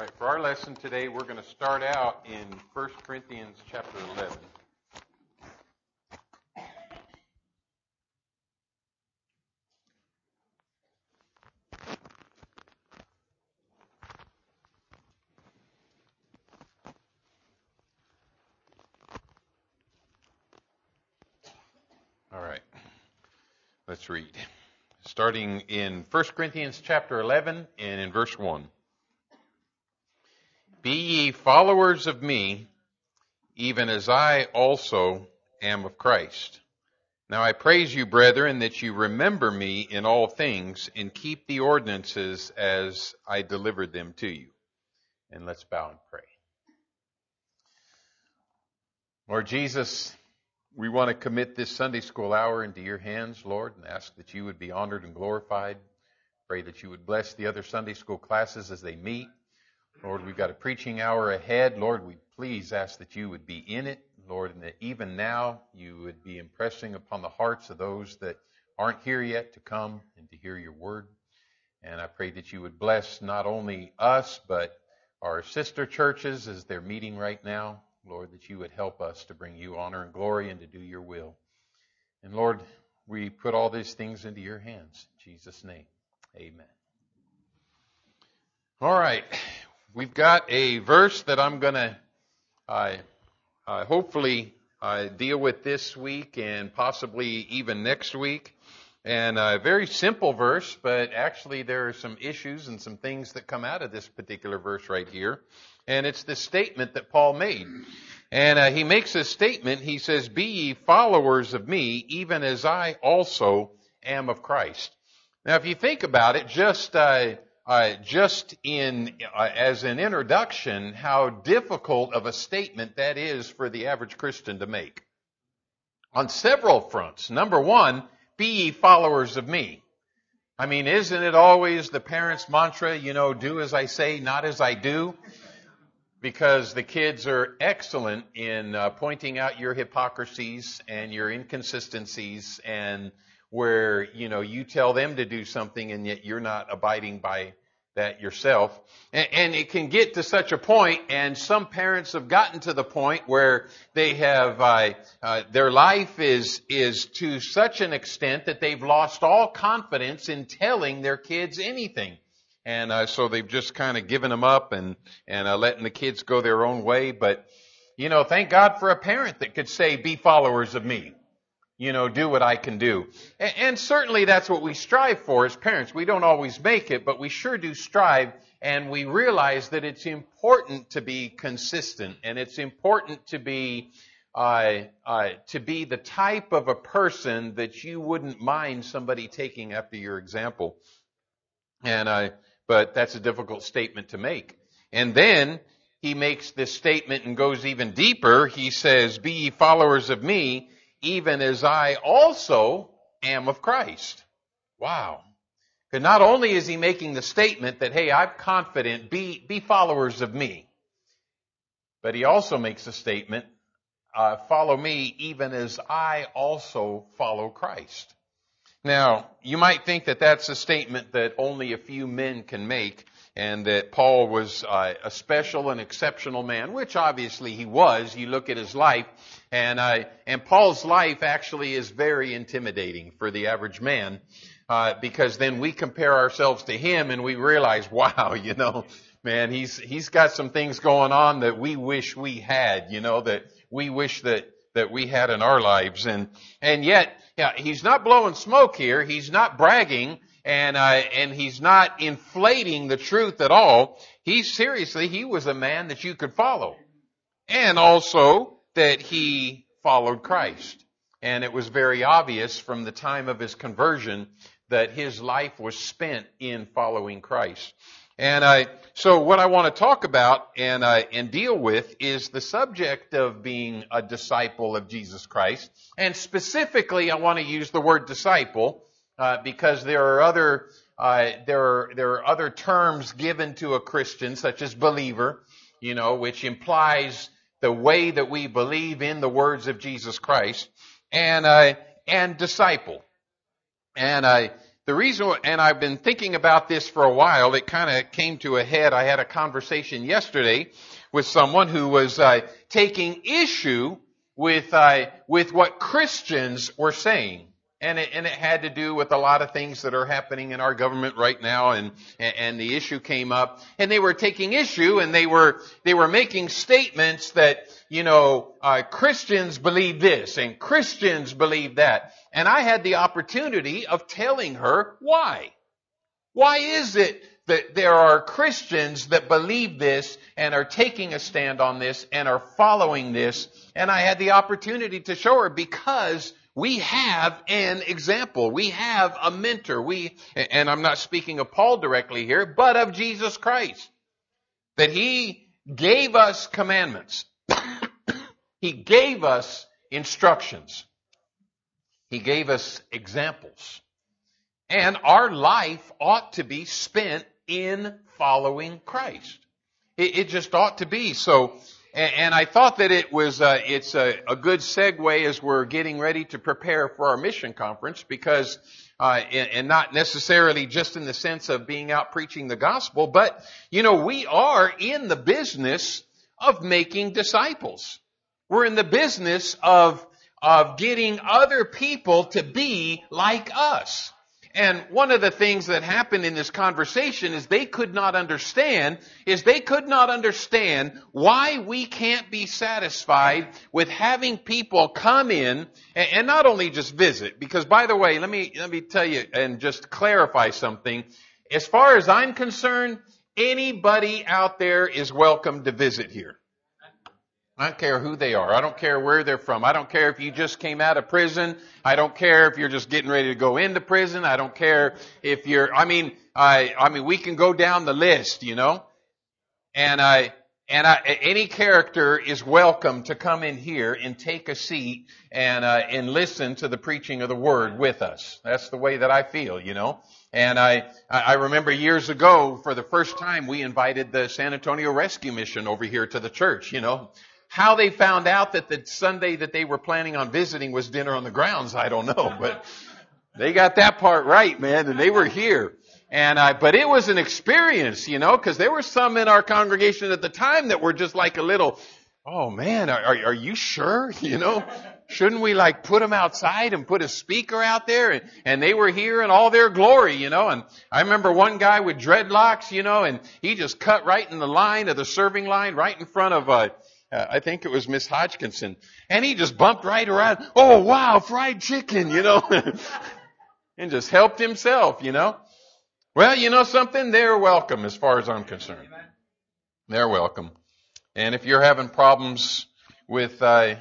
right, for our lesson today, we're going to start out in 1 Corinthians chapter 11. All right, let's read. Starting in 1 Corinthians chapter 11 and in verse 1. Be ye followers of me, even as I also am of Christ. Now I praise you, brethren, that you remember me in all things and keep the ordinances as I delivered them to you. And let's bow and pray. Lord Jesus, we want to commit this Sunday school hour into your hands, Lord, and ask that you would be honored and glorified. Pray that you would bless the other Sunday school classes as they meet. Lord, we've got a preaching hour ahead. Lord, we please ask that you would be in it, Lord, and that even now you would be impressing upon the hearts of those that aren't here yet to come and to hear your word. And I pray that you would bless not only us, but our sister churches as they're meeting right now. Lord, that you would help us to bring you honor and glory and to do your will. And Lord, we put all these things into your hands. In Jesus' name, amen. All right. We've got a verse that I'm going to hopefully deal with this week and possibly even next week. And a very simple verse, but actually there are some issues and some things that come out of this particular verse right here. And it's the statement that Paul made. And he makes a statement. He says, be ye followers of me, even as I also am of Christ. Now, if you think about it, just as an introduction, how difficult of a statement that is for the average Christian to make. On several fronts. Number one, be ye followers of me. I mean, isn't it always the parents' mantra, do as I say, not as I do? Because the kids are excellent in pointing out your hypocrisies and your inconsistencies, and where, you tell them to do something and yet you're not abiding by that yourself. And it can get to such a point, and some parents have gotten to the point where they have, their life is to such an extent that they've lost all confidence in telling their kids anything. And so they've just kind of given them up and letting the kids go their own way. But, thank God for a parent that could say, be followers of me. Do what I can do. And certainly that's what we strive for as parents. We don't always make it, but we sure do strive. And we realize that it's important to be consistent. And it's important to be the type of a person that you wouldn't mind somebody taking after your example. But that's a difficult statement to make. And then he makes this statement and goes even deeper. He says, be ye followers of me, even as I also am of Christ. Wow. Because not only is he making the statement that, hey, I'm confident, be followers of me. But he also makes a statement, follow me even as I also follow Christ. Now, you might think that that's a statement that only a few men can make, and that Paul was a special and exceptional man, which obviously he was. You look at his life, and Paul's life actually is very intimidating for the average man, because then we compare ourselves to him and we realize, wow, man, he's got some things going on that we wish we had, that we wish that we had in our lives. And yet, he's not blowing smoke here. He's not bragging, and he's not inflating the truth at all. He was a man that you could follow. And also that he followed Christ. And it was very obvious from the time of his conversion that his life was spent in following Christ. And so what I want to talk about and deal with is the subject of being a disciple of Jesus Christ. And specifically, I want to use the word disciple because there are other terms given to a Christian, such as believer, which implies the way that we believe in the words of Jesus Christ, and disciple. And The reason, and I've been thinking about this for a while, it kind of came to a head. I had a conversation yesterday with someone who was taking issue with what Christians were saying. And it had to do with a lot of things that are happening in our government right now, and the issue came up, and they were taking issue, and they were making statements that, Christians believe this, and Christians believe that. And I had the opportunity of telling her why. Why is it that there are Christians that believe this and are taking a stand on this and are following this? And I had the opportunity to show her because we have an example. We have a mentor. And I'm not speaking of Paul directly here, but of Jesus Christ. That He gave us commandments. He gave us instructions. He gave us examples. And our life ought to be spent in following Christ. It just ought to be. So, and I thought that it's a good segue as we're getting ready to prepare for our mission conference, because, and not necessarily just in the sense of being out preaching the gospel, but, we are in the business of making disciples. We're in the business of getting other people to be like us. And one of the things that happened in this conversation is they could not understand why we can't be satisfied with having people come in and not only just visit. Because, by the way, let me tell you and just clarify something. As far as I'm concerned, anybody out there is welcome to visit here. I don't care who they are. I don't care where they're from. I don't care if you just came out of prison. I don't care if you're just getting ready to go into prison. I don't care if you're, we can go down the list, And any character is welcome to come in here and take a seat and listen to the preaching of the Word with us. That's the way that I feel, And I remember years ago, for the first time, we invited the San Antonio Rescue Mission over here to the church, How they found out that the Sunday that they were planning on visiting was dinner on the grounds, I don't know, but they got that part right, man, and they were here. But it was an experience, because there were some in our congregation at the time that were just like a little, oh man, are you sure? Shouldn't we put them outside and put a speaker out there? And they were here in all their glory, And I remember one guy with dreadlocks, and he just cut right in the line of the serving line, right in front of I think it was Miss Hodgkinson. And he just bumped right around. Oh, wow, fried chicken, and just helped himself, Well, something? They're welcome as far as I'm concerned. They're welcome. And if you're having problems with life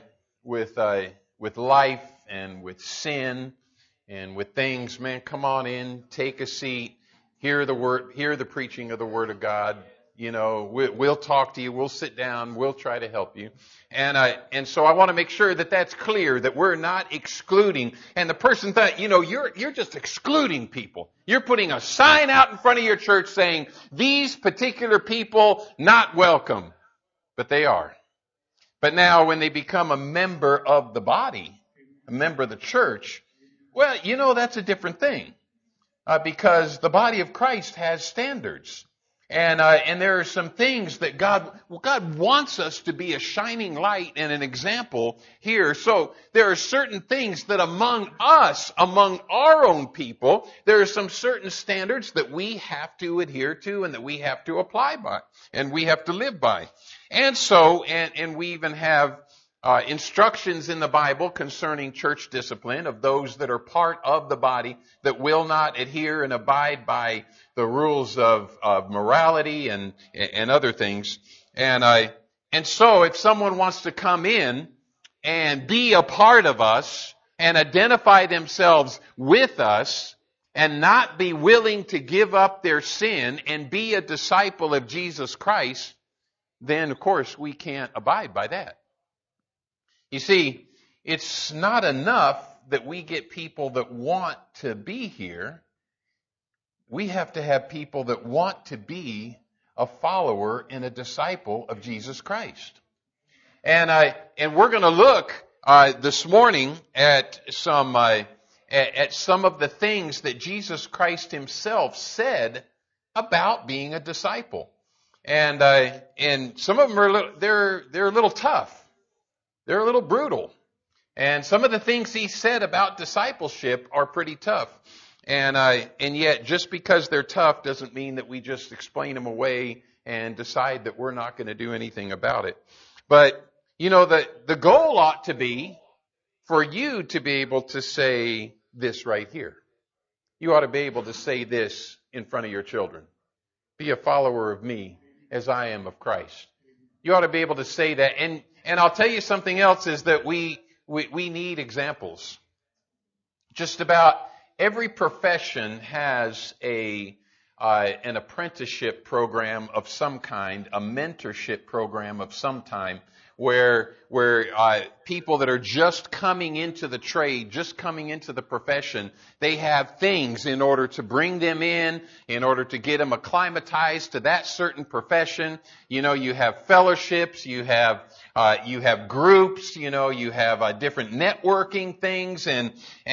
and with sin and with things, man, come on in, take a seat, hear the preaching of the Word of God. We'll talk to you. We'll sit down. We'll try to help you. And so I want to make sure that that's clear, that we're not excluding. And the person thought, you're just excluding people. You're putting a sign out in front of your church saying, these particular people not welcome. But they are. But now when they become a member of the body, a member of the church, well, that's a different thing. Because the body of Christ has standards. And there are some things that God wants us to be a shining light and an example here. So there are certain things that among our own people, there are some certain standards that we have to adhere to and that we have to apply by and we have to live by. And so, and we even have instructions in the Bible concerning church discipline of those that are part of the body that will not adhere and abide by the rules of morality and other things. And so if someone wants to come in and be a part of us and identify themselves with us and not be willing to give up their sin and be a disciple of Jesus Christ, then of course we can't abide by that. You see, it's not enough that we get people that want to be here. We have to have people that want to be a follower and a disciple of Jesus Christ. And we're going to look this morning at some at some of the things that Jesus Christ himself said about being a disciple. And some of them they're a little tough. They're a little brutal. And some of the things he said about discipleship are pretty tough. And yet, just because they're tough doesn't mean that we just explain them away and decide that we're not going to do anything about it. But, the goal ought to be for you to be able to say this right here. You ought to be able to say this in front of your children. Be a follower of me as I am of Christ. You ought to be able to say that. And I'll tell you something else is that we need examples. Just about every profession has an apprenticeship program of some kind, a mentorship program of some kind, where people that are just coming into the trade, just coming into the profession, they have things in order to bring them in order to get them acclimatized to that certain profession. You have fellowships, you have groups, you have different networking things, and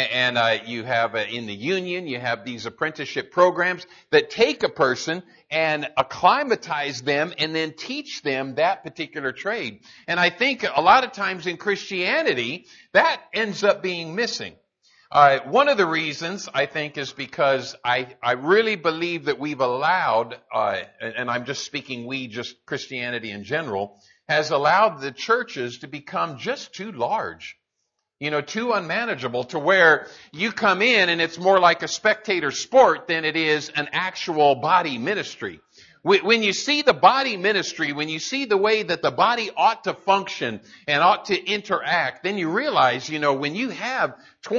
you have in the union, you have these apprenticeship programs that take a person and acclimatize them and then teach them that particular trade. And I think a lot of times in Christianity, that ends up being missing. One of the reasons, I think, is because I really believe that we've allowed, and I'm just speaking just Christianity in general, has allowed the churches to become just too large. Too unmanageable to where you come in and it's more like a spectator sport than it is an actual body ministry. When you see the body ministry, when you see the way that the body ought to function and ought to interact, then you realize, when you have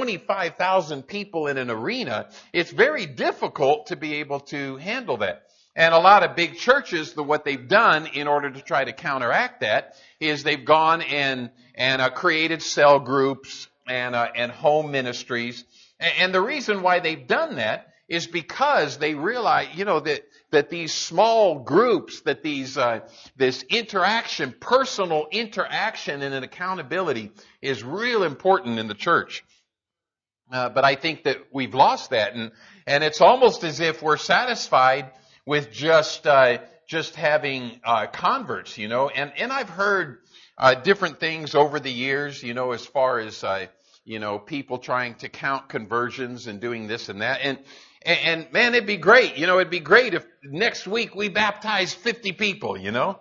25,000 people in an arena, it's very difficult to be able to handle that. And a lot of big churches, what they've done in order to try to counteract that is they've gone and created cell groups and home ministries. And the reason why they've done that is because they realize, that these small groups, that this interaction, personal interaction and an accountability is real important in the church. But I think that we've lost that, and it's almost as if we're satisfied with just having converts, and I've heard different things over the years, as far as people trying to count conversions and doing this and that, and man, it'd be great, it'd be great if next week we baptized 50 people,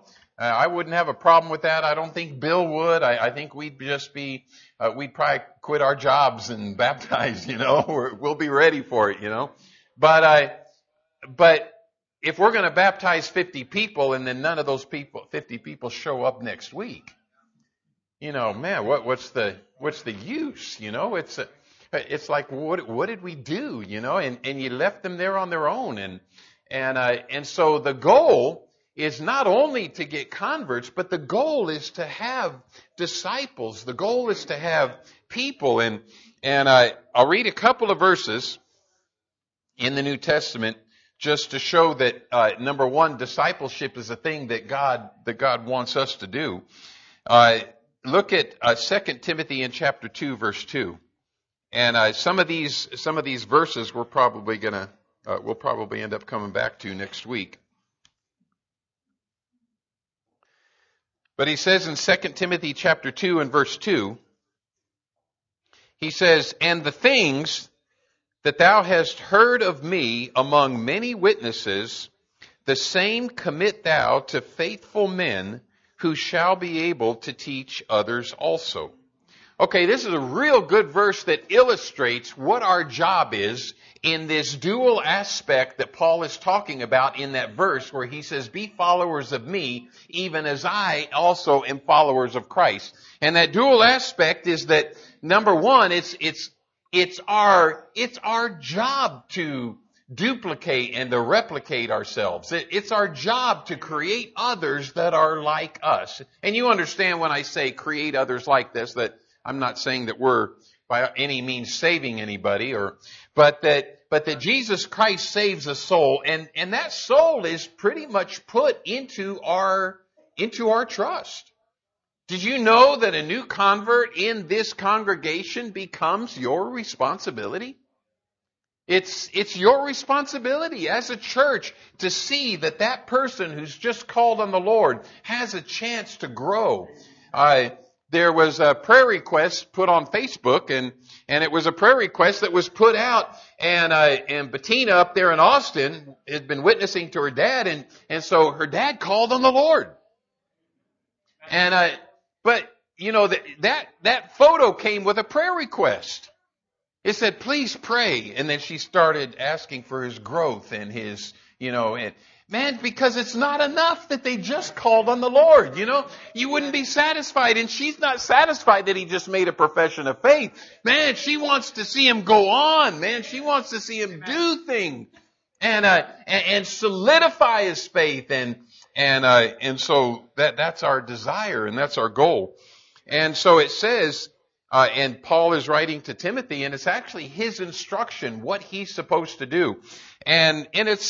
I wouldn't have a problem with that. I don't think Bill would. I think we'd just be, we'd probably quit our jobs and baptize, we'll be ready for it, but if we're going to baptize 50 people and then none of those 50 people show up next week, man, what's the use? It's like, what did we do? And you left them there on their own. And so the goal is not only to get converts, but the goal is to have disciples. The goal is to have people. And I'll read a couple of verses in the New Testament just to show that, number one, discipleship is a thing that God wants us to do. Look at 2 Timothy in chapter 2, verse 2. And some of these verses we'll probably end up coming back to next week. But he says in 2 Timothy chapter 2 and verse 2, he says, "And the things that thou hast heard of me among many witnesses, the same commit thou to faithful men who shall be able to teach others also." Okay, this is a real good verse that illustrates what our job is in this dual aspect that Paul is talking about in that verse where he says, "Be followers of me, even as I also am followers of Christ." And that dual aspect is that, number one, it's our job to duplicate and to replicate ourselves. It's our job to create others that are like us. And you understand when I say create others like this, that I'm not saying that we're by any means saving anybody, but that Jesus Christ saves a soul, and that soul is pretty much put into our trust. Did you know that a new convert in this congregation becomes your responsibility? It's your responsibility as a church to see that that person who's just called on the Lord has a chance to grow. There was a prayer request put on Facebook, and it was a prayer request that was put out, and Bettina up there in Austin had been witnessing to her dad, and so her dad called on the Lord. But you know that photo came with a prayer request. It said, please pray. And then she started asking for his growth and his, and man, because it's not enough that they just called on the Lord, You wouldn't be satisfied. And she's not satisfied that he just made a profession of faith. Man, she wants to see him go on, man. She wants to see him do things and solidify his faith. And so that's our desire and that's our goal. And so it says, and Paul is writing to Timothy, and it's actually his instruction, what he's supposed to do. And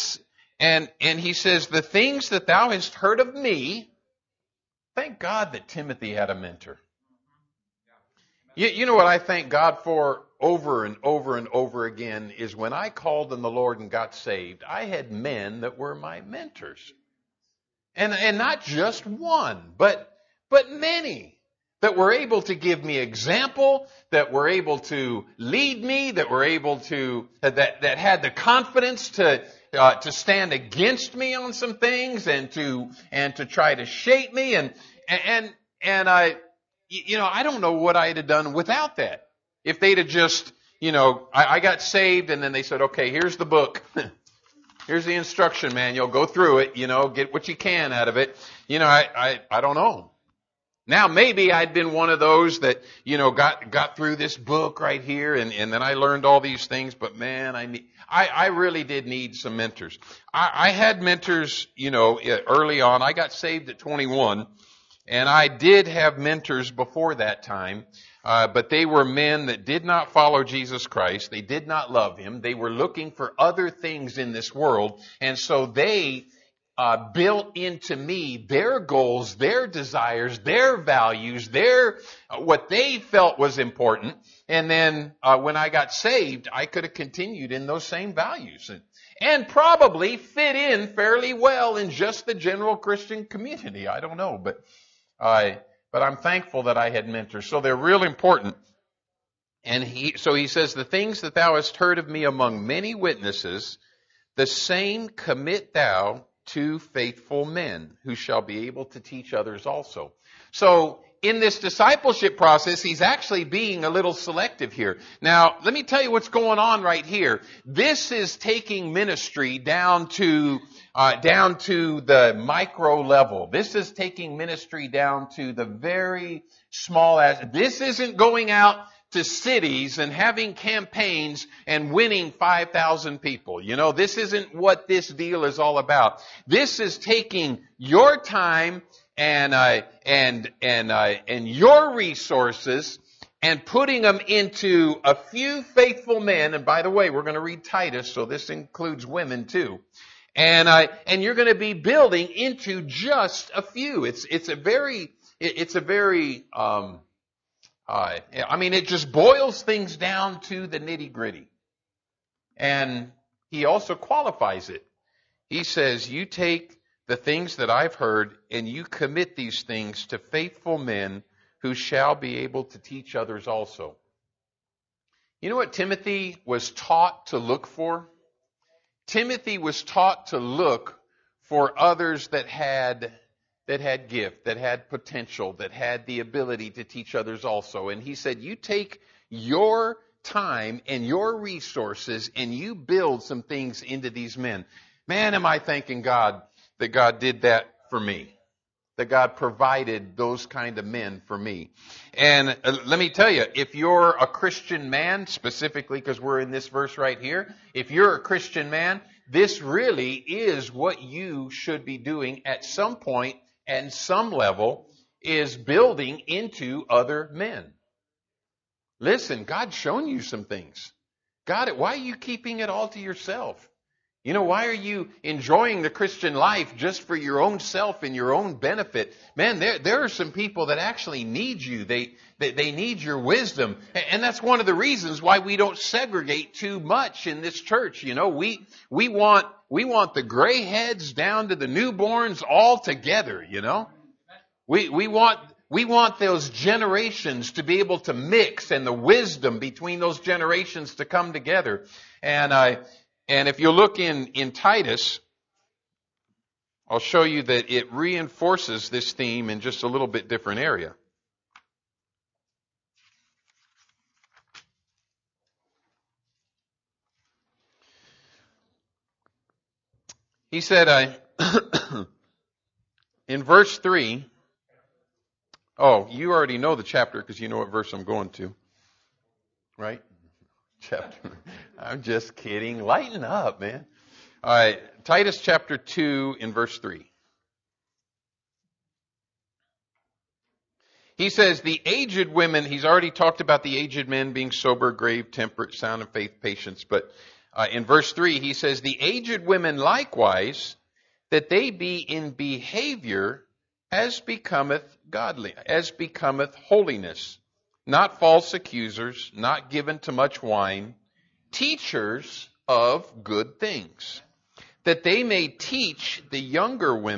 he says, the things that thou hast heard of me, thank God that Timothy had a mentor. You know what I thank God for over and over and over again is when I called on the Lord and got saved, I had men that were my mentors. And not just one, but many. That were able to give me example, that were able to lead me, that were able to, that had the confidence to stand against me on some things and to try to shape me and I don't know what I'd have done without that. If they'd have just, I got saved and then they said, okay, here's the book. Here's the instruction manual. Go through it, get what you can out of it. I don't know. Now maybe I'd been one of those that, got through this book right here and then I learned all these things, but man, I really did need some mentors. I had mentors, early on. I got saved at 21 and I did have mentors before that time, but they were men that did not follow Jesus Christ. They did not love Him. They were looking for other things in this world, and so they built into me their goals, their desires, their values, what they felt was important. And then when I got saved, I could have continued in those same values and probably fit in fairly well in just the general Christian community. I don't know, but I'm thankful that I had mentors. So they're real important. And he says, the things that thou hast heard of me among many witnesses, the same commit thou to faithful men who shall be able to teach others also. So in this discipleship process, he's actually being a little selective here. Now, let me tell you what's going on right here. This is taking ministry down to the micro level. This is taking ministry down to the very small. This isn't going out to cities and having campaigns and winning 5,000 people. This isn't what this deal is all about. This is taking your time and your resources and putting them into a few faithful men. And by the way, we're going to read Titus, so this includes women too. And you're going to be building into just a few. It's a very it just boils things down to the nitty-gritty. And he also qualifies it. He says, you take the things that I've heard and you commit these things to faithful men who shall be able to teach others also. You know what Timothy was taught to look for? Timothy was taught to look for others that had gift, that had potential, that had the ability to teach others also. And he said, you take your time and your resources and you build some things into these men. Man, am I thanking God that God did that for me. That God provided those kind of men for me. And let me tell you, if you're a Christian man, specifically because we're in this verse right here, if you're a Christian man, this really is what you should be doing at some point and some level, is building into other men. Listen, God's shown you some things. God, why are you keeping it all to yourself? You know, why are you enjoying the Christian life just for your own self and your own benefit? Man, there are some people that actually need you. They need your wisdom. And that's one of the reasons why we don't segregate too much in this church. You know, we want the gray heads down to the newborns all together, you know. We want those generations to be able to mix and the wisdom between those generations to come together. And if you look in Titus, I'll show you that it reinforces this theme in just a little bit different area. He said, in verse 3, oh, you already know the chapter because you know what verse I'm going to, right? Chapter. I'm just kidding. Lighten up, man. All right. Titus chapter 2 in verse 3. He says, the aged women, he's already talked about the aged men being sober, grave, temperate, sound in faith, patience. But in verse 3, he says, the aged women likewise, that they be in behavior as becometh godly, as becometh holiness, not false accusers, not given to much wine, teachers of good things, that they may teach the young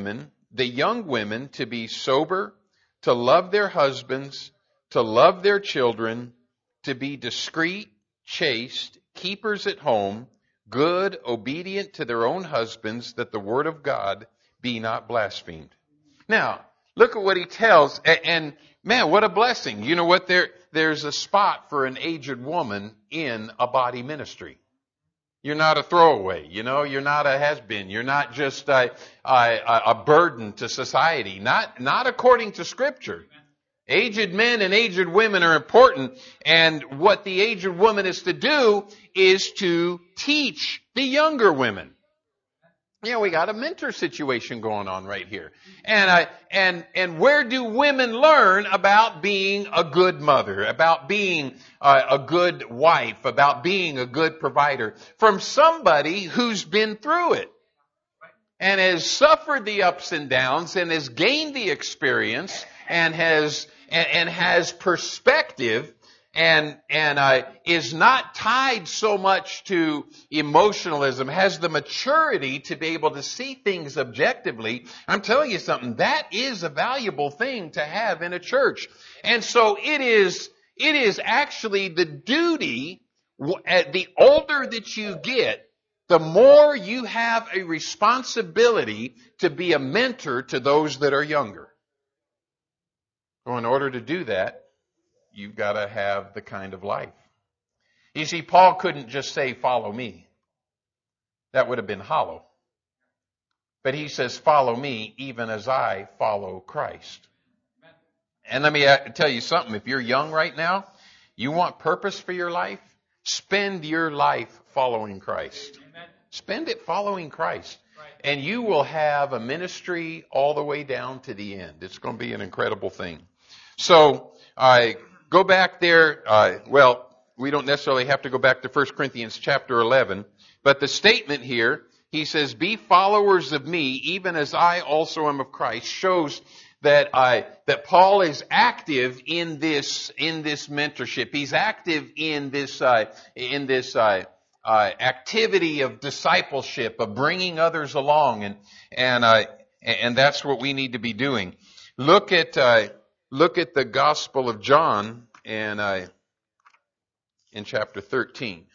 women to be sober, to love their husbands, to love their children, to be discreet, chaste, keepers at home, good, obedient to their own husbands, that the word of God be not blasphemed. Now, look at what he tells, and man, what a blessing. You know what? There's a spot for an aged woman in a body ministry. You're not a throwaway, you know, you're not a has-been, you're not just a burden to society, not according to Scripture. Aged men and aged women are important, and what the aged woman is to do is to teach the younger women. Yeah, we got a mentor situation going on right here. And where do women learn about being a good mother, about being a good wife, about being a good provider? From somebody who's been through it and has suffered the ups and downs and has gained the experience and has perspective and is not tied so much to emotionalism, has the maturity to be able to see things objectively. I'm telling you something, that is a valuable thing to have in a church. And so it is actually the duty, the older that you get, the more you have a responsibility to be a mentor to those that are younger. So in order to do that, you've got to have the kind of life. You see, Paul couldn't just say, follow me. That would have been hollow. But he says, follow me even as I follow Christ. And let me tell you something. If you're young right now, you want purpose for your life, spend your life following Christ. Spend it following Christ. And you will have a ministry all the way down to the end. It's going to be an incredible thing. So, go back there. Well, we don't necessarily have to go back to 1 Corinthians chapter 11. But the statement here, he says, be followers of me, even as I also am of Christ, shows that Paul is active in this mentorship. He's active in this activity of discipleship, of bringing others along, and that's what we need to be doing. Look at the Gospel of John in chapter 13.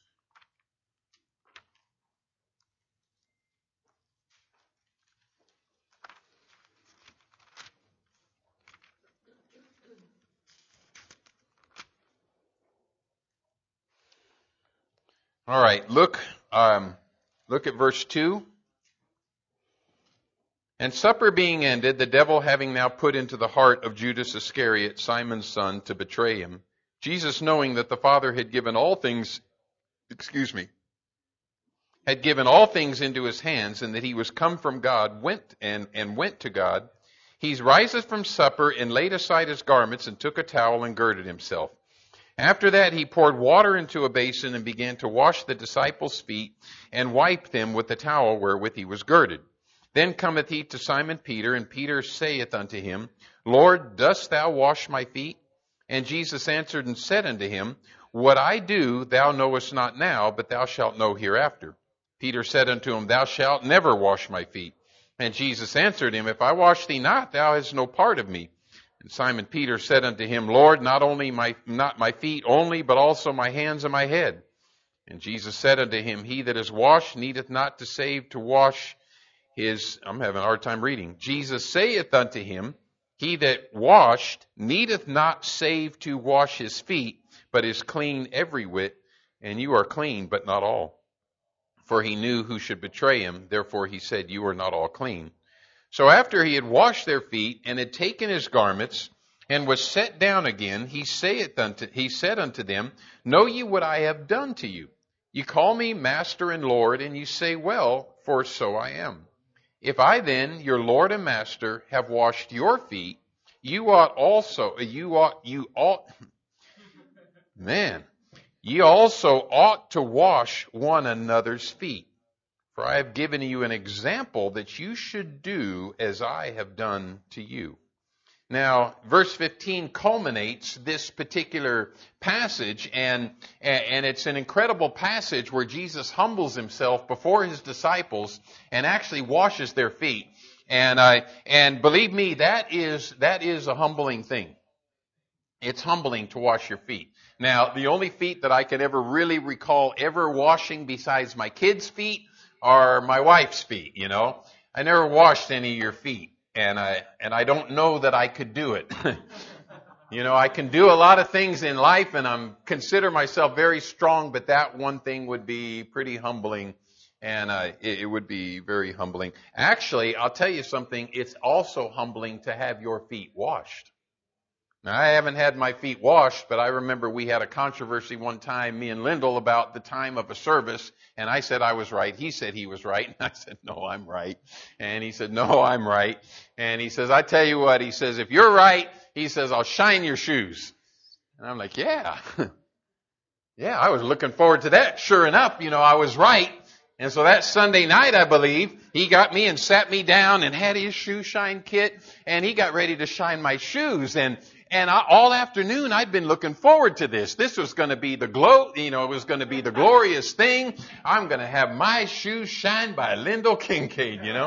All right, look at verse 2. And supper being ended, the devil having now put into the heart of Judas Iscariot, Simon's son, to betray him, Jesus, knowing that the Father had given all things, had given all things into his hands, and that he was come from God, went to God, he riseth from supper and laid aside his garments and took a towel and girded himself. After that, he poured water into a basin and began to wash the disciples' feet and wipe them with the towel wherewith he was girded. Then cometh he to Simon Peter, and Peter saith unto him, Lord, dost thou wash my feet? And Jesus answered and said unto him, What I do thou knowest not now, but thou shalt know hereafter. Peter said unto him, Thou shalt never wash my feet. And Jesus answered him, If I wash thee not, thou hast no part of me. And Simon Peter said unto him, Lord, not my feet only, but also my hands and my head. And Jesus said unto him, He that is washed needeth not to save to wash his, I'm having a hard time reading. Jesus saith unto him, He that washed needeth not save to wash his feet, but is clean every whit, and you are clean, but not all. For he knew who should betray him, therefore he said, You are not all clean. So after he had washed their feet, and had taken his garments, and was set down again, he said unto them, Know ye what I have done to you? Ye call me Master and Lord, and ye say, Well, for so I am. If I then, your Lord and Master, have washed your feet, ye also ought to wash one another's feet. For I have given you an example that you should do as I have done to you. Now, verse 15 culminates this particular passage, and it's an incredible passage where Jesus humbles himself before his disciples and actually washes their feet. And believe me, that is a humbling thing. It's humbling to wash your feet. Now, the only feet that I can ever really recall ever washing besides my kids' feet are my wife's feet, you know. I never washed any of your feet, and I don't know that I could do it. You know, I can do a lot of things in life, and consider myself very strong, but that one thing would be pretty humbling, and it would be very humbling. Actually, I'll tell you something, it's also humbling to have your feet washed. Now, I haven't had my feet washed, but I remember we had a controversy one time, me and Lyndall, about the time of a service, and I said I was right. He said he was right, and I said, no, I'm right. And he said, no, I'm right. And he says, I tell you what, he says, if you're right, he says, I'll shine your shoes. And I'm like, yeah. Yeah, I was looking forward to that. Sure enough, you know, I was right. And so that Sunday night, I believe, he got me and sat me down and had his shoe shine kit, and he got ready to shine my shoes. And all afternoon, I'd been looking forward to this. This was going to be it was going to be the glorious thing. I'm going to have my shoes shined by Lyndall Kincaid, you know.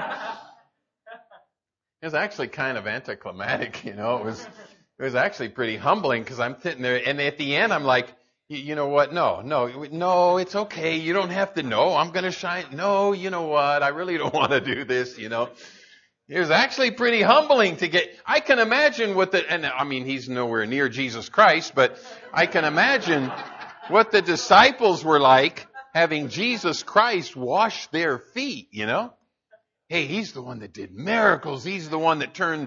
It was actually kind of anticlimactic, you know. It was actually pretty humbling because I'm sitting there, and at the end, I'm like, you know what? No, it's okay. You don't have to know. I'm going to shine. No, you know what? I really don't want to do this, you know. It was actually pretty humbling to get, I can imagine he's nowhere near Jesus Christ, but I can imagine what the disciples were like having Jesus Christ wash their feet, you know. Hey, he's the one that did miracles. He's the one that turned,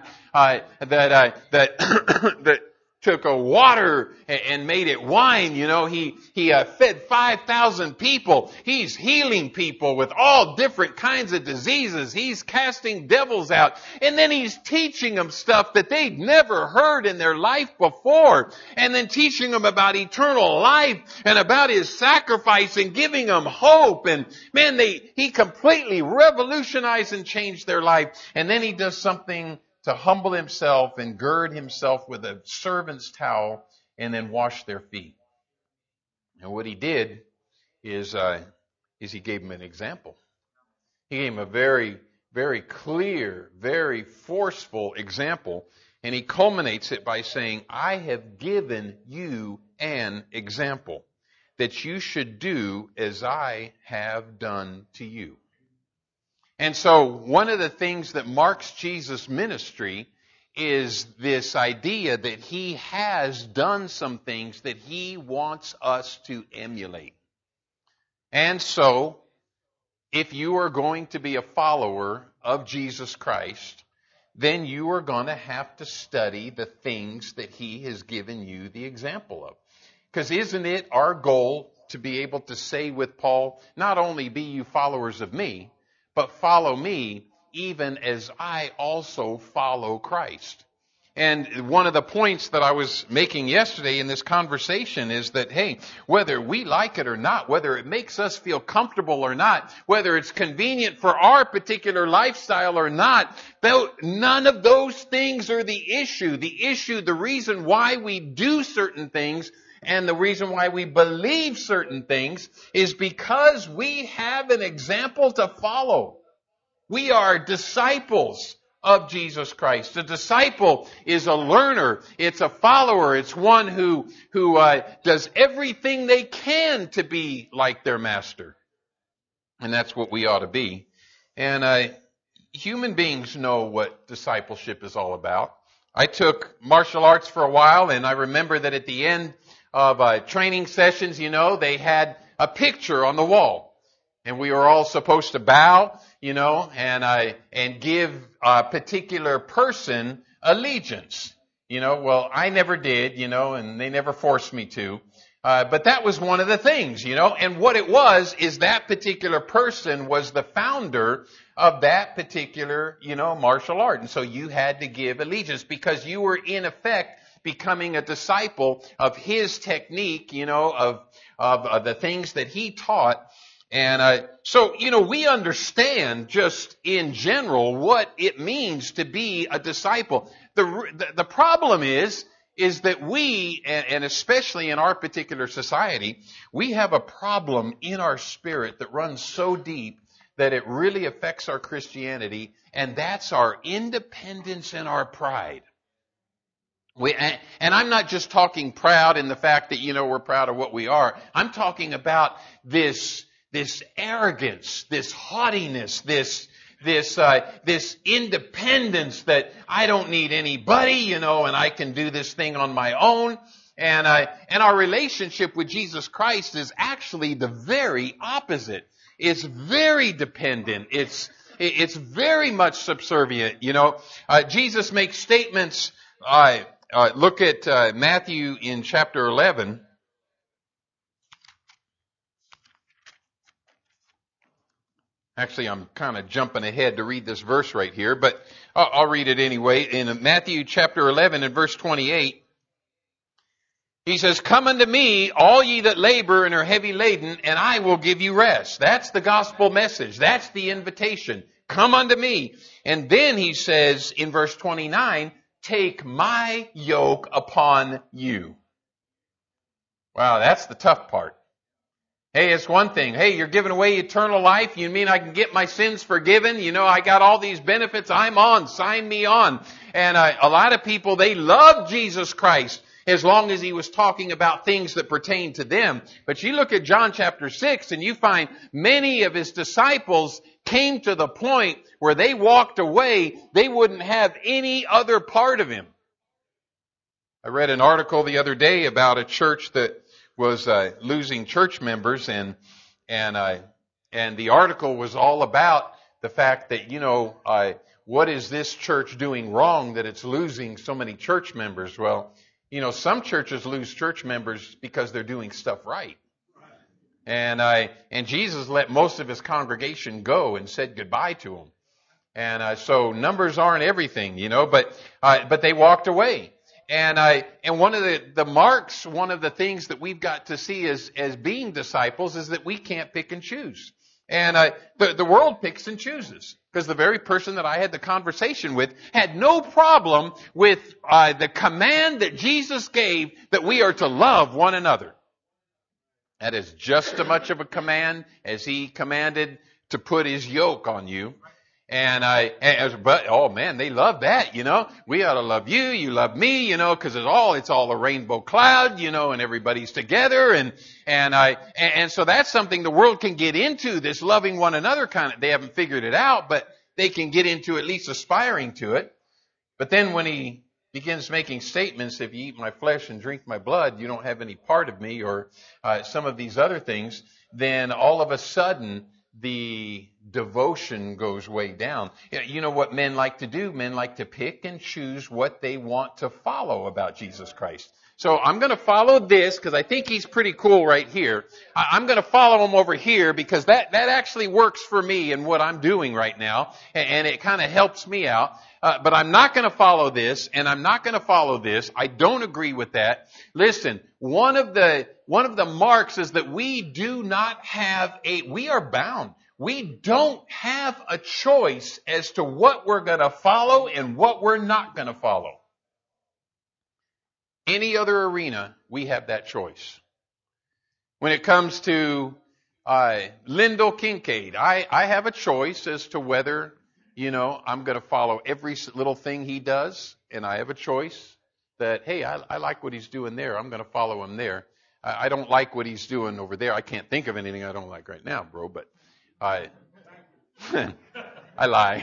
that took a water and made it wine. You know, he fed 5,000 people. He's healing people with all different kinds of diseases. He's casting devils out. And then he's teaching them stuff that they'd never heard in their life before. And then teaching them about eternal life and about his sacrifice and giving them hope. And man, he completely revolutionized and changed their life. And then he does something to humble himself and gird himself with a servant's towel and then wash their feet. And what he did is he gave them an example. He gave them a very, very clear, very forceful example. And he culminates it by saying, I have given you an example that you should do as I have done to you. And so one of the things that marks Jesus' ministry is this idea that he has done some things that he wants us to emulate. And so, if you are going to be a follower of Jesus Christ, then you are going to have to study the things that he has given you the example of. Because isn't it our goal to be able to say with Paul, not only be you followers of me, but follow me even as I also follow Christ. And one of the points that I was making yesterday in this conversation is that, hey, whether we like it or not, whether it makes us feel comfortable or not, whether it's convenient for our particular lifestyle or not, none of those things are the issue. The reason why we do certain things and the reason why we believe certain things is because we have an example to follow. We are disciples of Jesus Christ. A disciple is a learner. It's a follower. It's one who does everything they can to be like their master. And that's what we ought to be. And human beings know what discipleship is all about. I took martial arts for a while, and I remember that at the end of training sessions, they had a picture on the wall. And we were all supposed to bow, and give a particular person allegiance. Well, I never did, and they never forced me to. But that was one of the things, and what it was is that particular person was the founder of that particular, martial art. And so you had to give allegiance because you were in effect becoming a disciple of his technique, of the things that he taught. And so we understand just in general what it means to be a disciple. The problem is that we, and especially in our particular society, we have a problem in our spirit that runs so deep that it really affects our Christianity, and that's our independence and our pride. And I'm not just talking proud in the fact that, we're proud of what we are. I'm talking about this arrogance, this haughtiness, this independence that I don't need anybody, and I can do this thing on my own. And our relationship with Jesus Christ is actually the very opposite. It's very dependent. It's very much subservient. Jesus makes statements. Look at Matthew in chapter 11. Actually, I'm kind of jumping ahead to read this verse right here, but I'll read it anyway. In Matthew chapter 11 and verse 28, he says, "Come unto me, all ye that labor and are heavy laden, and I will give you rest." That's the gospel message. That's the invitation. Come unto me. And then he says in verse 29, "Take my yoke upon you." Wow, that's the tough part. Hey, it's one thing. Hey, you're giving away eternal life. You mean I can get my sins forgiven? I got all these benefits. I'm on. Sign me on. And a lot of people, they love Jesus Christ as long as he was talking about things that pertain to them. But you look at John chapter 6 and you find many of his disciples came to the point where they walked away. They wouldn't have any other part of him. I read an article the other day about a church that was losing church members, and the article was all about the fact that what is this church doing wrong that it's losing so many church members? Well, some churches lose church members because they're doing stuff right, and Jesus let most of his congregation go and said goodbye to them, and so numbers aren't everything, but they walked away. And one of the marks, one of the things that we've got to see as being disciples is that we can't pick and choose. And the world picks and chooses. Because the very person that I had the conversation with had no problem with the command that Jesus gave that we are to love one another. That is just as much of a command as he commanded to put his yoke on you. But oh man, they love that, We ought to love you, you love me, because it's all a rainbow cloud, and everybody's together, and so that's something the world can get into, this loving one another kind of. They haven't figured it out, but they can get into at least aspiring to it. But then when he begins making statements, if you eat my flesh and drink my blood, you don't have any part of me, or some of these other things, then all of a sudden the devotion goes way down. You know what men like to do? Men like to pick and choose what they want to follow about Jesus Christ. So I'm going to follow this because I think he's pretty cool right here. I'm going to follow him over here because that actually works for me and what I'm doing right now. And it kind of helps me out. But I'm not going to follow this and I'm not going to follow this. I don't agree with that. Listen, one of the marks is that we are bound. We don't have a choice as to what we're going to follow and what we're not going to follow. Any other arena, we have that choice. When it comes to Lyndall Kincaid, I have a choice as to whether, I'm going to follow every little thing he does, and I have a choice that, hey, I like what he's doing there. I'm going to follow him there. I don't like what he's doing over there. I can't think of anything I don't like right now, bro, but I lie.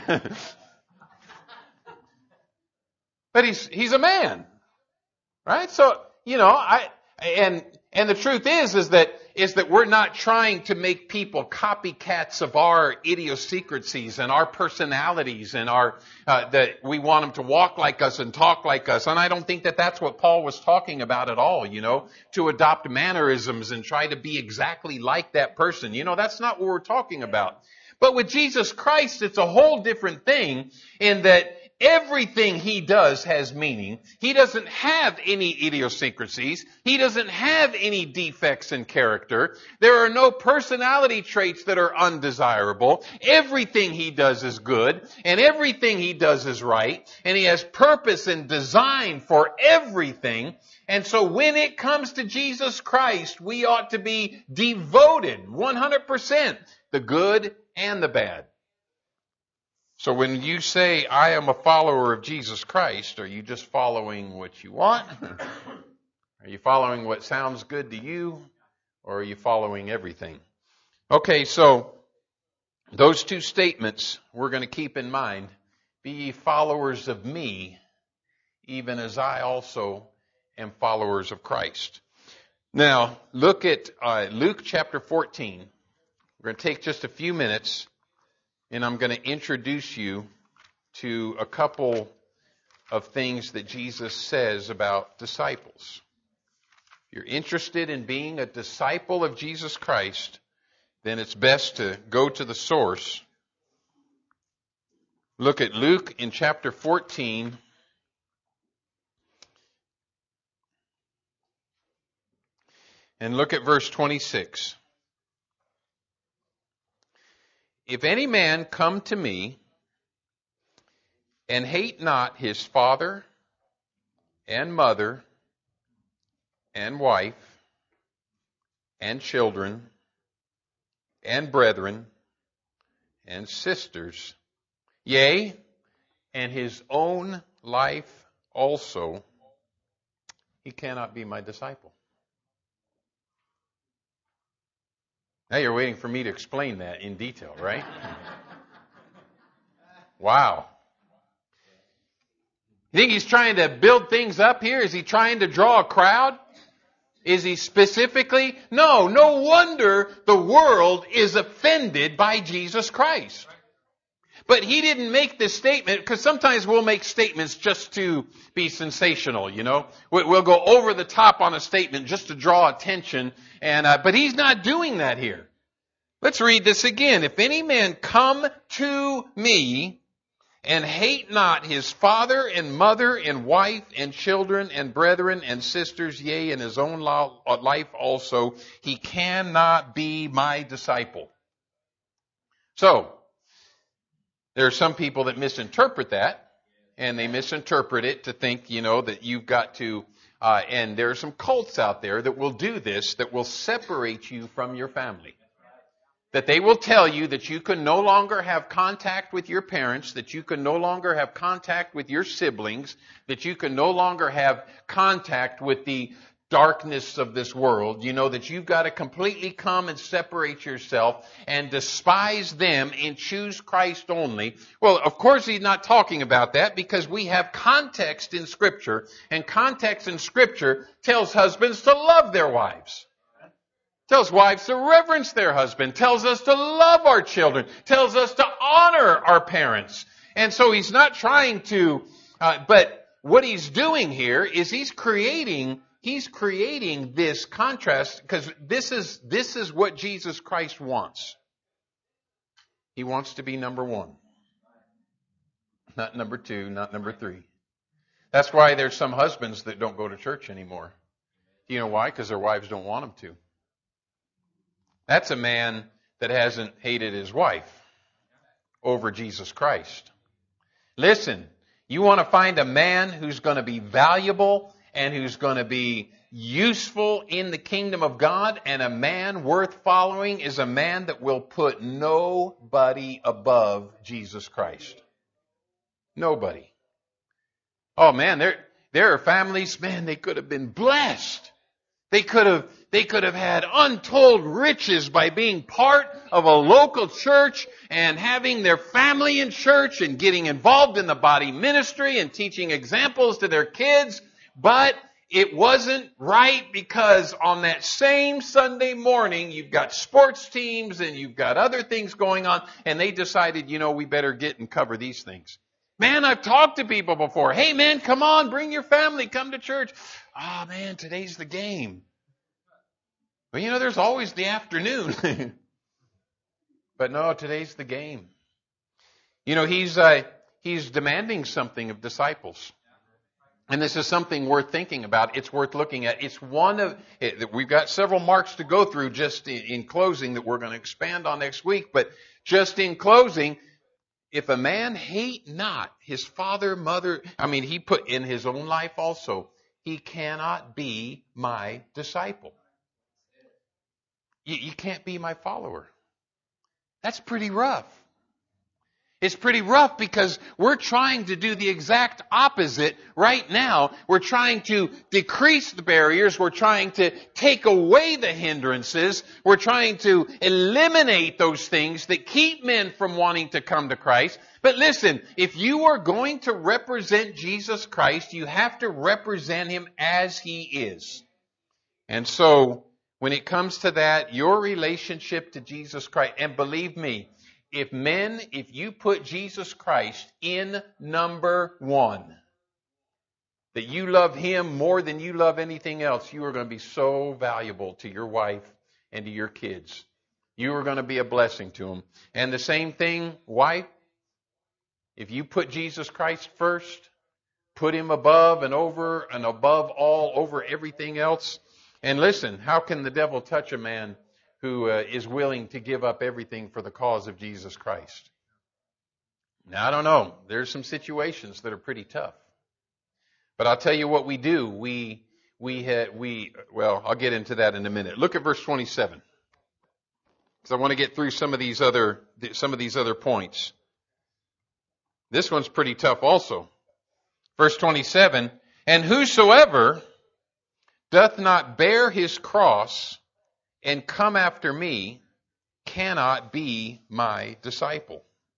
But he's a man. Right? So, and the truth is that we're not trying to make people copycats of our idiosyncrasies and our personalities and that we want them to walk like us and talk like us. And I don't think that that's what Paul was talking about at all, to adopt mannerisms and try to be exactly like that person. That's not what we're talking about. But with Jesus Christ, it's a whole different thing in that everything he does has meaning. He doesn't have any idiosyncrasies. He doesn't have any defects in character. There are no personality traits that are undesirable. Everything he does is good, and everything he does is right, and he has purpose and design for everything. And so when it comes to Jesus Christ, we ought to be devoted 100%, the good and the bad. So when you say, I am a follower of Jesus Christ, are you just following what you want? Are you following what sounds good to you? Or are you following everything? Okay, so those two statements we're going to keep in mind. Be ye followers of me, even as I also am followers of Christ. Now, look at Luke chapter 14. We're going to take just a few minutes. And I'm going to introduce you to a couple of things that Jesus says about disciples. If you're interested in being a disciple of Jesus Christ, then it's best to go to the source. Look at Luke in chapter 14. And look at verse 26. If any man come to me and hate not his father and mother and wife and children and brethren and sisters, yea, and his own life also, he cannot be my disciple. Now you're waiting for me to explain that in detail, right? Wow. You think he's trying to build things up here? Is he trying to draw a crowd? Is he specifically? No wonder the world is offended by Jesus Christ. But he didn't make this statement, because sometimes we'll make statements just to be sensational, We'll go over the top on a statement just to draw attention, but he's not doing that here. Let's read this again. If any man come to me and hate not his father and mother and wife and children and brethren and sisters, yea, and his own life also, he cannot be my disciple. So, there are some people that misinterpret that, and they misinterpret it to think, that you've got to, and there are some cults out there that will do this, that will separate you from your family. That they will tell you that you can no longer have contact with your parents, that you can no longer have contact with your siblings, that you can no longer have contact with the darkness of this world, that you've got to completely come and separate yourself and despise them and choose Christ only. Well, of course he's not talking about that, because we have context in Scripture, and context in Scripture tells husbands to love their wives. Tells wives to reverence their husband, tells us to love our children, tells us to honor our parents. And so he's not trying to, but what he's doing here is he's creating he's creating this contrast because this is what Jesus Christ wants. He wants to be number one. Not number two, not number three. That's why there's some husbands that don't go to church anymore. Do you know why? Because their wives don't want them to. That's a man that hasn't hated his wife over Jesus Christ. Listen, you want to find a man who's going to be valuable and who's going to be useful in the kingdom of God, and a man worth following is a man that will put nobody above Jesus Christ. Nobody. Oh man, there are families, man, they could have been blessed. They could have had untold riches by being part of a local church and having their family in church and getting involved in the body ministry and teaching examples to their kids. But it wasn't right because on that same Sunday morning, you've got sports teams and you've got other things going on, and they decided, we better get and cover these things. Man, I've talked to people before. Hey man, come on, bring your family, come to church. Oh man, today's the game. Well, there's always the afternoon. But no, today's the game. He's demanding something of disciples. And this is something worth thinking about. It's worth looking at. We've got several marks to go through just in closing that we're going to expand on next week. But just in closing, if a man hate not his father, mother, he put in his own life also, he cannot be my disciple. You can't be my follower. That's pretty rough. It's pretty rough because we're trying to do the exact opposite right now. We're trying to decrease the barriers. We're trying to take away the hindrances. We're trying to eliminate those things that keep men from wanting to come to Christ. But listen, if you are going to represent Jesus Christ, you have to represent Him as He is. And so, when it comes to that, your relationship to Jesus Christ, and believe me, if you put Jesus Christ in number one, that you love Him more than you love anything else, you are going to be so valuable to your wife and to your kids. You are going to be a blessing to them. And the same thing, wife, if you put Jesus Christ first, put Him above and over and above all, over everything else. And listen, how can the devil touch a man who is willing to give up everything for the cause of Jesus Christ? Now, I don't know. There's some situations that are pretty tough. But I'll tell you what we do. I'll get into that in a minute. Look at verse 27. Because I want to get through some of these other points. This one's pretty tough also. Verse 27, and whosoever doth not bear his cross and come after me cannot be my disciple.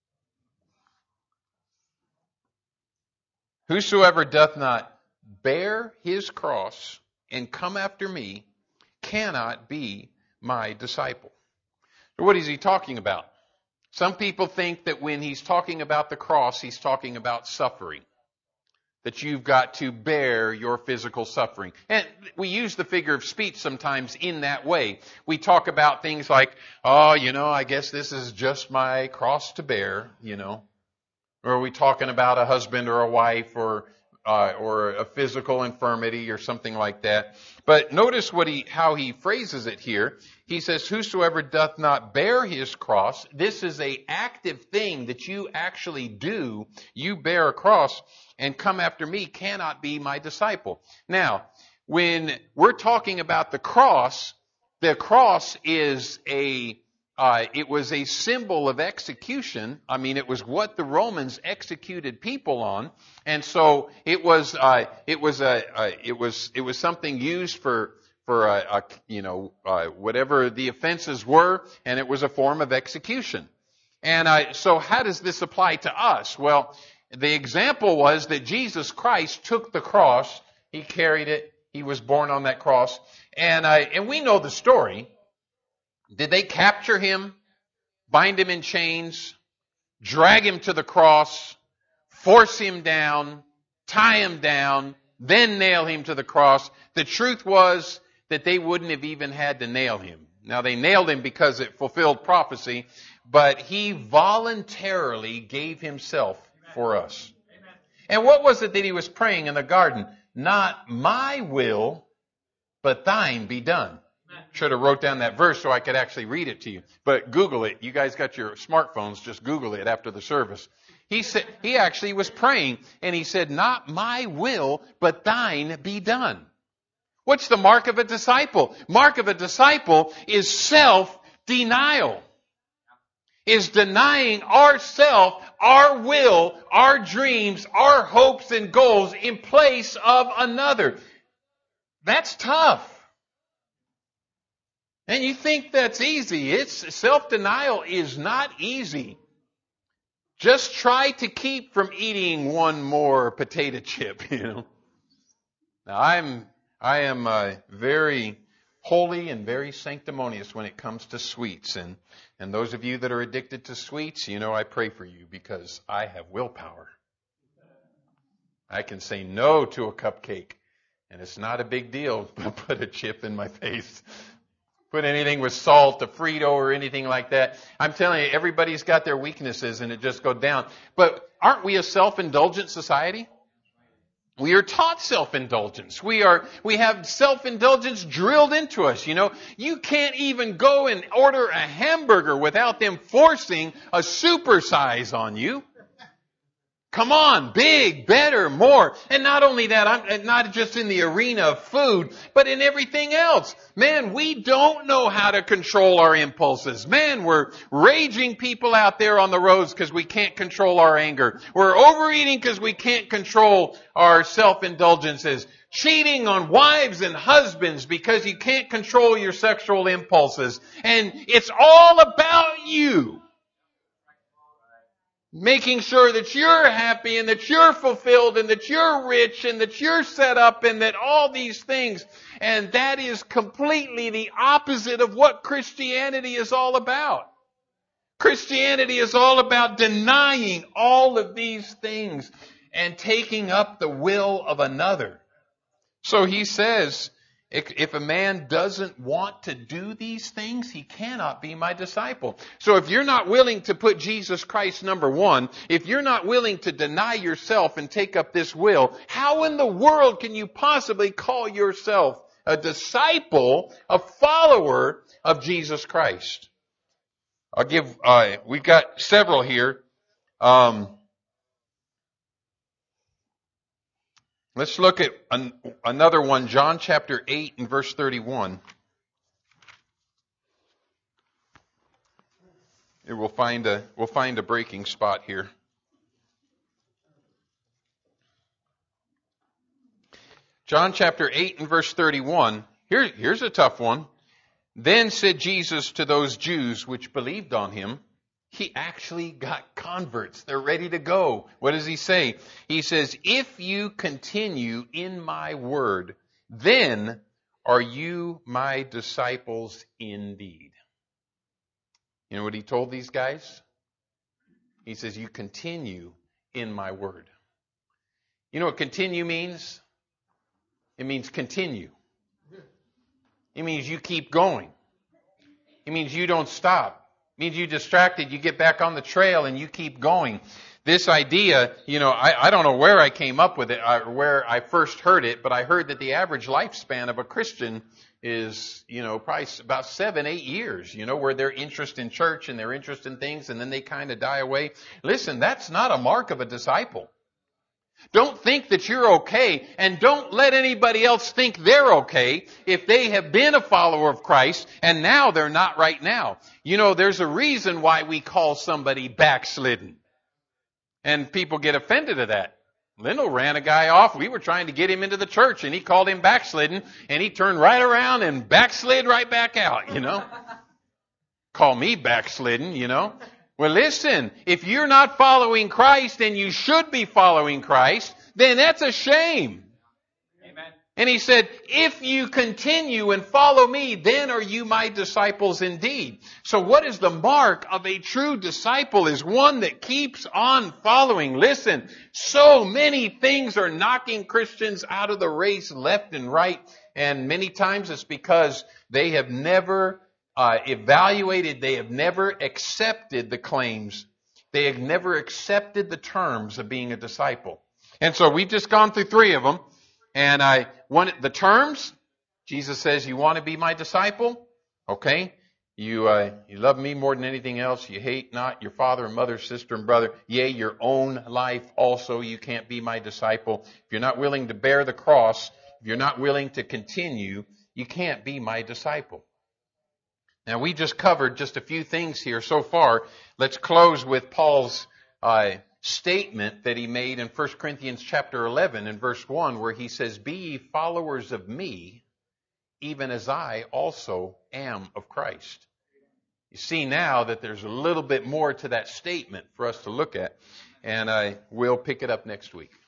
Whosoever doth not bear his cross and come after me cannot be my disciple. So what is he talking about? Some people think that when he's talking about the cross, he's talking about suffering. That you've got to bear your physical suffering. And we use the figure of speech sometimes in that way. We talk about things like, I guess this is just my cross to bear, Or are we talking about a husband or a wife or a physical infirmity or something like that? But notice how he phrases it here. He says, whosoever doth not bear his cross, this is an active thing that you actually do. You bear a cross and come after me cannot be my disciple. Now, when we're talking about the cross is it was a symbol of execution. It was what the Romans executed people on, and so it was something used for whatever the offenses were, and it was a form of execution. And so how does this apply to us? Well, the example was that Jesus Christ took the cross, He carried it, He was born on that cross, and we know the story. Did they capture Him, bind Him in chains, drag Him to the cross, force Him down, tie Him down, then nail him to the cross. The truth was that they wouldn't have even had to nail him. Now they nailed him because it fulfilled prophecy, but he voluntarily gave himself for us. And what was it that he was praying in the garden? Not my will, but thine be done. Should have wrote down that verse so I could actually read it to you. But Google it. You guys got your smartphones. Just Google it after the service. He actually was praying and he said, not my will, but thine be done. What's the mark of a disciple? Mark of a disciple is self-denial. Is denying ourself, our will, our dreams, our hopes and goals in place of another. That's tough. And you think that's easy. Self-denial is not easy. Just try to keep from eating one more potato chip, you know. Now I am very holy and very sanctimonious when it comes to sweets. And those of you that are addicted to sweets, you know I pray for you because I have willpower. I can say no to a cupcake. And it's not a big deal to put a chip in my face. Put anything with salt, a Frito or anything like that. I'm telling you, everybody's got their weaknesses and it just goes down. But aren't we a self-indulgent society? We are taught self-indulgence. We have self-indulgence drilled into us, you know. You can't even go and order a hamburger without them forcing a supersize on you. Come on, big, better, more. And not only that, I'm not just in the arena of food, but in everything else. Man, we don't know how to control our impulses. Man, we're raging people out there on the roads because we can't control our anger. We're overeating because we can't control our self-indulgences. Cheating on wives and husbands because you can't control your sexual impulses. And it's all about you. Making sure that you're happy and that you're fulfilled and that you're rich and that you're set up and that all these things. And that is completely the opposite of what Christianity is all about. Christianity is all about denying all of these things and taking up the will of another. So he says, if a man doesn't want to do these things, he cannot be my disciple. So if you're not willing to put Jesus Christ number one, if you're not willing to deny yourself and take up this will, how in the world can you possibly call yourself a disciple, a follower of Jesus Christ? We've got several here. Let's look at another one, John chapter 8 and verse 31. We'll find a breaking spot here. John chapter 8 and verse 31. Here's a tough one. Then said Jesus to those Jews which believed on him. He actually got converts. They're ready to go. What does he say? He says, if you continue in my word, then are you my disciples indeed. You know what he told these guys? He says, you continue in my word. You know what continue means? It means continue. It means you keep going. It means you don't stop. It means you distracted, you get back on the trail and you keep going. This idea, you know, I don't know where I came up with it, or where I first heard it, but I heard that the average lifespan of a Christian is, you know, probably about 7-8 years, you know, where their interest in church and their interest in things and then they kind of die away. Listen, that's not a mark of a disciple. Don't think that you're okay, and don't let anybody else think they're okay if they have been a follower of Christ and now they're not right now. You know, there's a reason why we call somebody backslidden. And people get offended at that. Lindell ran a guy off. We were trying to get him into the church and he called him backslidden and he turned right around and backslid right back out, you know. Call me backslidden, you know. Well, listen, if you're not following Christ and you should be following Christ, then that's a shame. Amen. And he said, if you continue and follow me, then are you my disciples indeed. So what is the mark of a true disciple is one that keeps on following. Listen, so many things are knocking Christians out of the race left and right. And many times it's because they have never evaluated, they have never accepted the claims. They have never accepted the terms of being a disciple. And so we've just gone through 3 of them. And the terms, Jesus says, you want to be my disciple? Okay. You love me more than anything else. You hate not your father and mother, sister and brother. Yea, your own life also. You can't be my disciple. If you're not willing to bear the cross, if you're not willing to continue, you can't be my disciple. Now, we just covered just a few things here so far. Let's close with Paul's statement that he made in 1 Corinthians chapter 11 and verse 1, where he says, be ye followers of me, even as I also am of Christ. You see now that there's a little bit more to that statement for us to look at, and we'll pick it up next week.